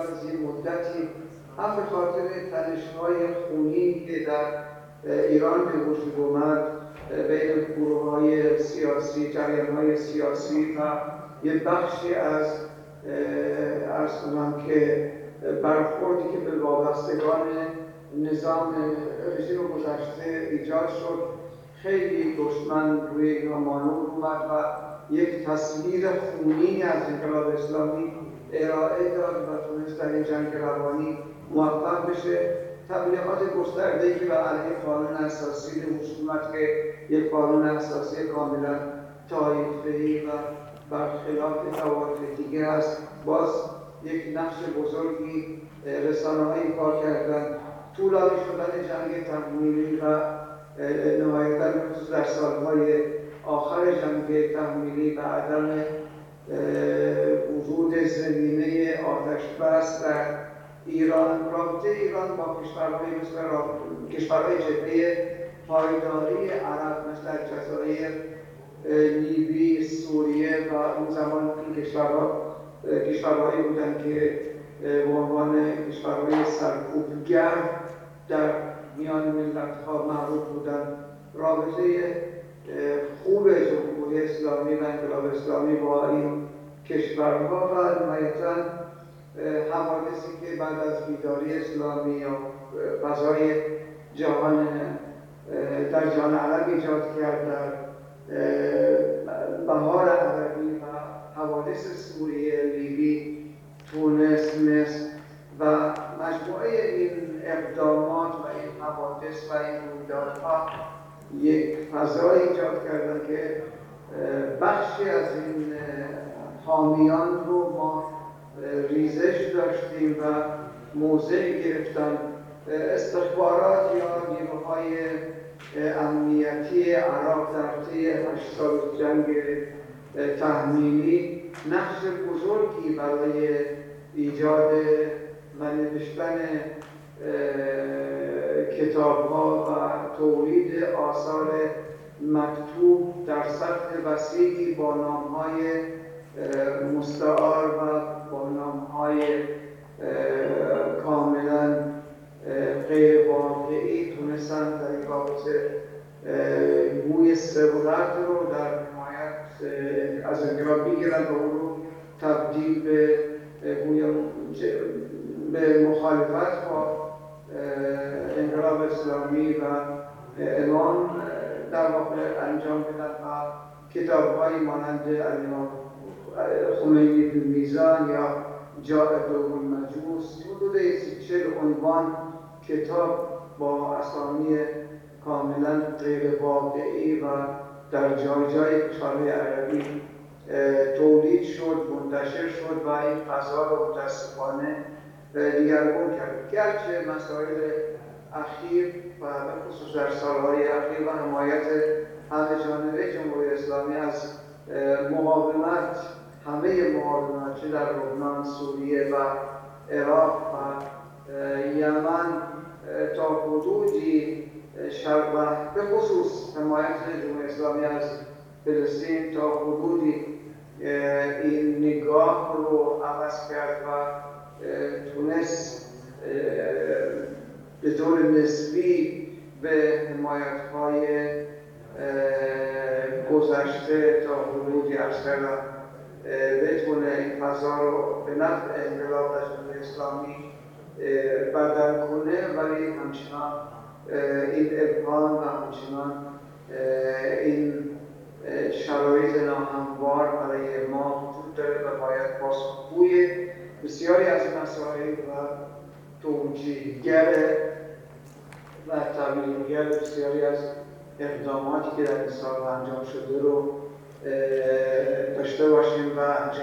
زیر مدتی هم به خاطر تنش‌های خونی که در ایران به وجود اومد بین گروه‌های سیاسی، جریان‌های سیاسی و یه بخشی از عرض کنم که برخوردی که به وابستگان نظام رژیم گذشته ایجاد شد، خیلی دشمن روی اینا مانور اومد و یک تصویر خونی از انقلاب اسلامی ارائه داد و تونست در این جنگ روانی موفق بشه. تبلیغات گسترده‌ای که بر علیه قانون اساسی حکومت که یک قانون اساسی کاملا طایفه‌ای و برخلاف طوایف دیگه است، باز یک نقش بزرگی رسانه‌هایی کار کردن. طولانی شدن جنگ تحمیلی و نهایتاً در سالهای آخر جنگ تحمیلی و عدم وجود زمینه آتش بس در ایران، رابطه ایران با کشورهای مثل کشورهای جبهه پایداری عرب مثل جزایر، لیبی، سوریه و اون زمان این کشورهایی بودند که به عنوان کشورهای سرکوبگر در میان ملت‌ها معروف بودند. رابطه خوب جمهوری اسلامی و انقلاب اسلامی با این کشورها و نهایتاً حوادثی که بعد از بیداری اسلامی یا فضای جهان در جهان عرب ایجاد کرد، در بهار عربی و حوادث سوریه، لیبی، تونس، مصر و مجموعه این اقدامات و این حوادث و این رویدادها یک فضای ایجاد کردن که بخشی از این حامیان رو ما ریزش داشتیم و موضع گرفتن. استخبارات یا نیروهای امنیتی عراق در طی 8 سال جنگ تحمیلی نقش بزرگی برای ایجاد و نوشتن کتاب‌ها و تولید آثار مکتوب در سطح وسیعی با نام‌های مستعار و با نام‌های کاملا غیر واقعی تونستن در این رابطه بوی ثروت رو در نهایت از انقلاب بگیرن و اون رو تبدیل به مخالفت با انقلاب اسلامی و امام در واقع انجام بدن و کتاب‌هایی مانند الامام خمینی فی المیزان یا جاء دوم المجوس، حدود 40 عنوان کتاب با اسامی کاملا غیر واقعی و در جای کشورهای عربی تولید شد، منتشر شد و این فضا رو متاسفانه دیگرگون کرد. گرچه مسائل اخیر و به خصوص در سالهای اخیر و حمایت همه جانبه جمهوری اسلامی از مقاومت، همه مقاومت چه در لبنان، سوریه و عراق و یمن تا حدودی و به خصوص حمایت جمهوری اسلامی از فلسطین تا حدودی این نگاه رو عوض کرد و تونست به طور نسبی به حمایت‌های گذشته تا حدودی عرض کردم بتونه این فضا رو به نفع انقلاب و جمهوری اسلامی بدل کنه، ولی همچنان این ابهام و همچنان این شرایط ناهموار برای ما وجود داره و باید پاسخگوی بسیاری از مسائل و توجیهگر و تبیینگر بسیاری از اقداماتی که در این سال انجام شده رو داشته باشیم و انجام